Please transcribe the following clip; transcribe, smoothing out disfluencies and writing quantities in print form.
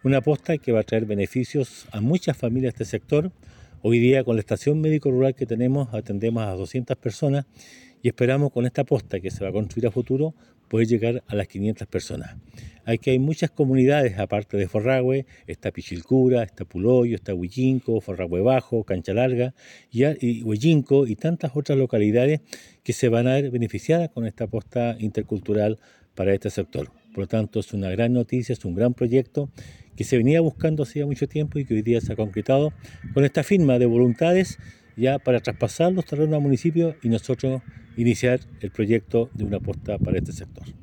Una posta que va a traer beneficios a muchas familias de este sector. Hoy día con la estación médico rural que tenemos atendemos a 200 personas y esperamos con esta posta que se va a construir a futuro poder llegar a las 500 personas. Aquí hay muchas comunidades aparte de Forrahue, está Pichilcura, está Puloyo, está Huillinco, Forrahue Bajo, Cancha Larga y Huillinco y tantas otras localidades que se van a ver beneficiadas con esta posta intercultural para este sector. Por lo tanto, es una gran noticia, es un gran proyecto que se venía buscando hacía mucho tiempo y que hoy día se ha concretado con esta firma de voluntades ya para traspasar los terrenos al municipio y nosotros iniciar el proyecto de una posta para este sector.